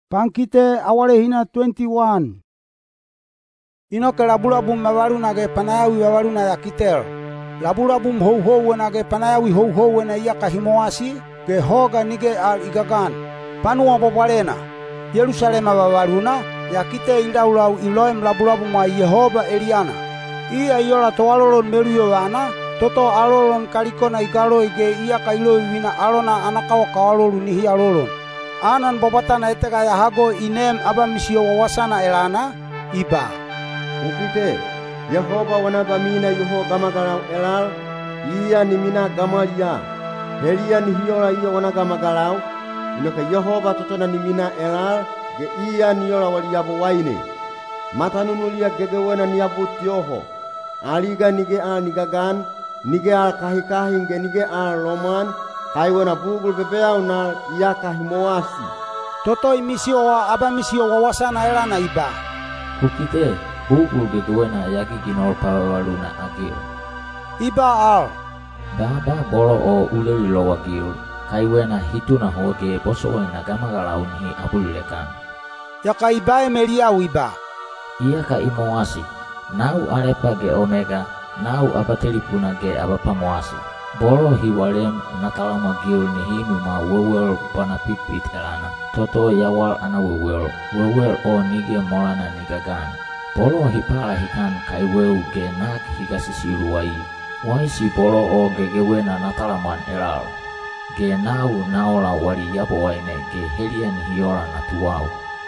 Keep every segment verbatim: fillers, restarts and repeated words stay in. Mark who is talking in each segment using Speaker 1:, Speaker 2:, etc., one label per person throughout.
Speaker 1: Pangkite awale hina twenty-one. Inoke labulabum mawaruna ge panayawi wawaruna ya kitel. Labulabum hou hou na ge panayawi hou hou na iya kahimoasi ge hoga nige al igagan. Panua popalena. Yerusalema wawaruna ya kite ilaulau iloem labulabum wa Yehova Eliana. Ia iola toalolon meruyo wana toto alolon kalikona igalo ige iya kailo wina alona anakawa kawalolu nihi alolon. Anan bobatana etega ya hago inem abamisio wawasana elana iba.
Speaker 2: Ukite Yehova wanabamina yuho gamagalau elal iya nimina gamalia helia nihiola iya wanagamaгаlau inoka Yehova totona nimina elal ge iya niola waliabo waine matanunulia gegewena niabu tioho aliga nige al nigagan nige al kahikahi nge nige al loman haiwana bugul bebeau na iya kahimoasi
Speaker 1: toto imisio wa abamisio wawasana elana iba.
Speaker 3: Ukite bugul gegewena yaki ginol pawaluna agil
Speaker 1: Iba al
Speaker 3: baba bolo o ulewi lo wagil kaiwena hituna hoge bosoena gamagalau ni abulekan
Speaker 1: yaka iba emelia iba.
Speaker 3: Iya ka imoasi nau arepa ge omega nau abatelipuna ge abapamoasi bolo hiwalem natalama gil ni hinu ma wewel pana pipit elana toto yawal ana wewel wewel o nige molana nigagan bolo hipala hikan kaiweu ge nak higasisiruai wai si bolo o gegewena natalaman elal ge nau naola wali yabo waine ge helian hiola natuau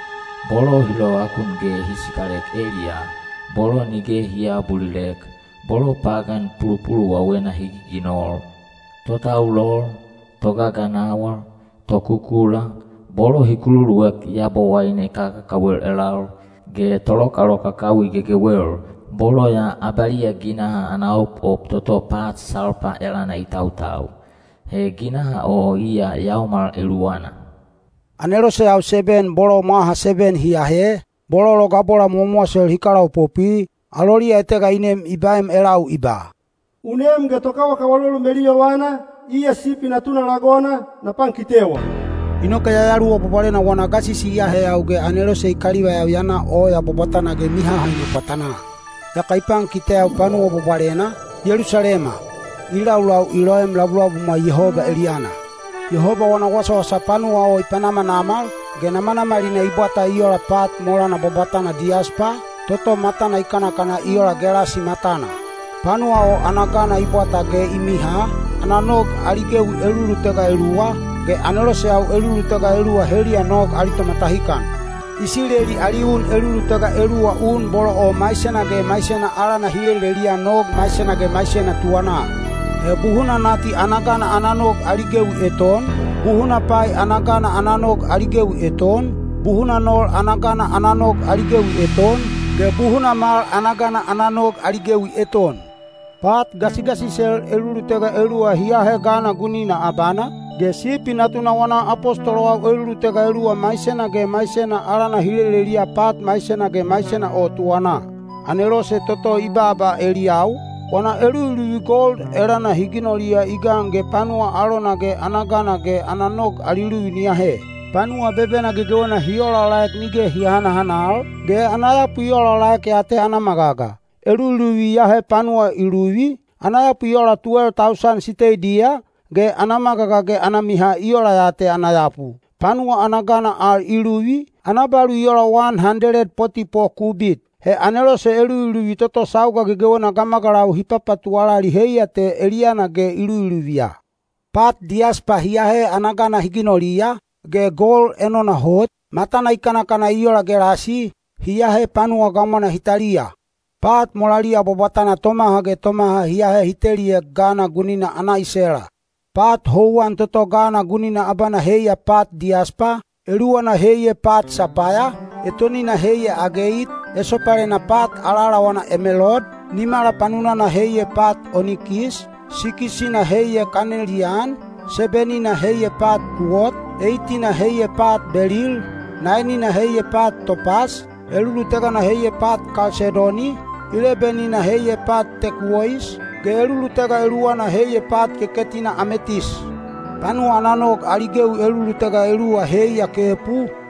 Speaker 3: bolo hilo akun ge hisikalek elia bolo nige hia bulilek bolo pagan pulu-pulu wawena higiginol totau lol togaganawal tokukula bolo hikululuek yabo waine kakakawel elal ge toloka-loka kawi gegewel bolo ya abalia ginaha anaop op toto pat salpa elana itau-tau he ginaha o iya yaumal eluana
Speaker 1: Anelo se au seben bolo maha seben hiahe bolo lo gabola momoasel hikarau popi alolia etega inem ibaem elau iba.
Speaker 4: Unem ge tokawa kawalolu melio wana iya sipi natuna lagona na pankitewa.
Speaker 1: Inoka yayaru o popalena wana gasisi iahe auge anelo se ikaliwa ya yana o ya bobatana ge miha haino patana. Ya kaipang kite au panu o popalena Yerusalema ilaulau iloem labulabu ma Yehova Eliana. Yehova wana wasa wasa panu o ipanama namal ge nama-nama lina ibuata iola pat mola na bobatana diaspa toto matana ikana kana iola gerasi matana. Panu o anagana ibuata ge imiha ananog aligeu elulu tega elua ge anelo se au elulu tega elua helia nog alito matahikan. Isileli aliun elulu tega elua un bolo o maisena ge maisena alana hilelelia nog maisena ge maisena tuana. E buhuna nati anagana ananog aligeu eton, buhuna pai anagana ananog aligeu eton, buhuna nol anagana ananog aligeu eton, ge buhuna mal anagana ananog aligeu eton. Pat gasi-gasi sel elulu tega elua hiahe gana gunina abana, ge sipi natuna wana apostolo au elulu tega elua maisena ge maisena alana hilelelia pat maisena ge maisena o tuana. Anelo se toto ibaba eliau, wana elulu gold erana higinolia igang ge panua alona ge anagana ge ananog alilu niahe. Panua bebena ge gewana hiola laek nige hiahana hanal, ge anayapu hiola laek ate anamagaga. Elulu yahe panua iluwi, anayapu iola twelve thousand sitei dia, ge anamagaga ge anamiha iola yate anayapu. Panua anagana al iluwi, anabalu iola one hundred forty-four kubit. He anelo se eluluwi toto sauga ge gewana gamagalau hipapatuala liheia te Eliana ge iluluwia. Pat diaspa hiahe anagana higinolia, ge gol enona hot, matana ikana-kana iola gerasi, hiahe panua gamana hitalia. Pat molalia bobatana tomaha ge tomaha hiahe hitelia gana gunina ana isela. Pat houan toto gana gunina abana heia pat diaspa, eluana heie pat sapaya, etonina heie ageit, esopalena pat alala wana emelod, nimala panunana heie pat onikis, sikisina heie kanelian, sebenina heie pat kuot, eightina heie pat beril, nainina heie pat topas, elulu tegana heie pat kalsedoni, elebenina heie pat tekuois, ge elulu tega eluana heie pat keketina ametis. Panu ananog aligeu elulu tega elua heia kepu,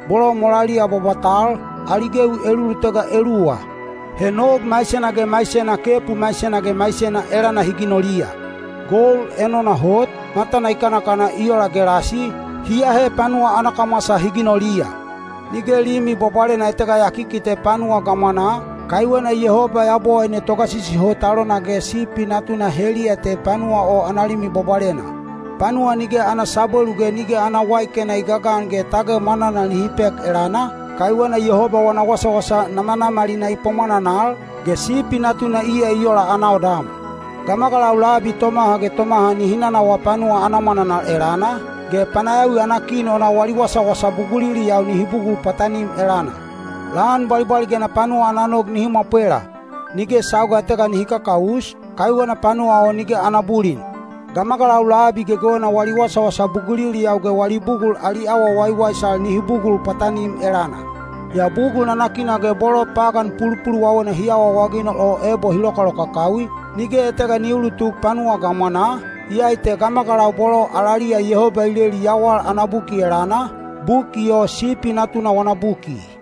Speaker 1: bolo molalia bobatal, aligeu elulutega elua. Henog maisena ge maisena kepu maisena ge maisena erana higinolia. Gol enona hot, matana ikana kana iola gerasi, hiahe panua anakamasa higinolia. Nigelimi bopale na etega yakikite panua gamana, kaiwena Yehova yabo ene togasisi hotalo na ge sipi natuna heli ete panua o analimi bobalena. Panua nige ana saboluge nige ana waike na igagan ge tage mana na nihipek erana, kaiwena Yehova wana wasa wasa namana marina ipomana nal, ge sipi natuna ia iola ana odam. Gamagala ulabi tomaha ge tomaha ni hinana wa panua anamana na erana, ge panayawi anakino na wali wasa wasa bugulili yau ni hibugul patanim erana. Laan bali-bali ge na panua ananog ni himapela, nige sauga tega ni hikakaus, kaiwena panua o nige anabulin. Gamagala ulabi ge go na wali wasa wasa bugulili yau ge wali bugul ali awa waiwai sal ni hibugul patanim erana. Ya bugul nanakina ge bolo pagan pulu-pulu wawana hiawa wagino o ebo hilokaloka kawi, nige etega ni ulutuk panua gamana, ia ite gamagala bolo alalia Yehova ileli yawal anabuki erana, buki o sipi natuna wanabuki.